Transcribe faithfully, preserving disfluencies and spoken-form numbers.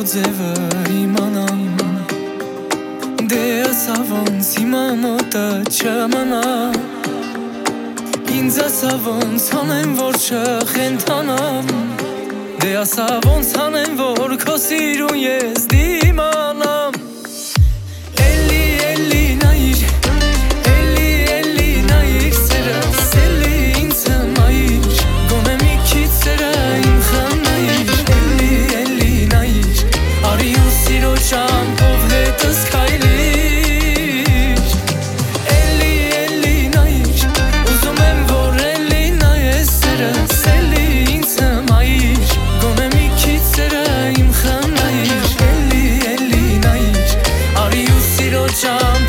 ձևը իմանամ, դե ասա ոնց հիմա մոտը չմնա, ինձ ասա ոնց անեմ որ չխենթանամ, դե ասա ոնց անեմ որ քո սիրուն ես դիմանամ. Էլի էլի նայիր, էլի էլի նայիր սերս, էլի ինձ հմայիր, գոնե մի քիչ սերը իմ խնայիր. Էլի էլի նայիր, արի ու սիրո ճամփով հետս քայլիր. Էլի էլի նայիր, ուզում եմ որ էլի նայես սերս, էլի ինձ հմայիր, գոնե մի քիչ սերը իմ խնայիր. Էլի էլի նայիր, արի ու սիրո ճամփով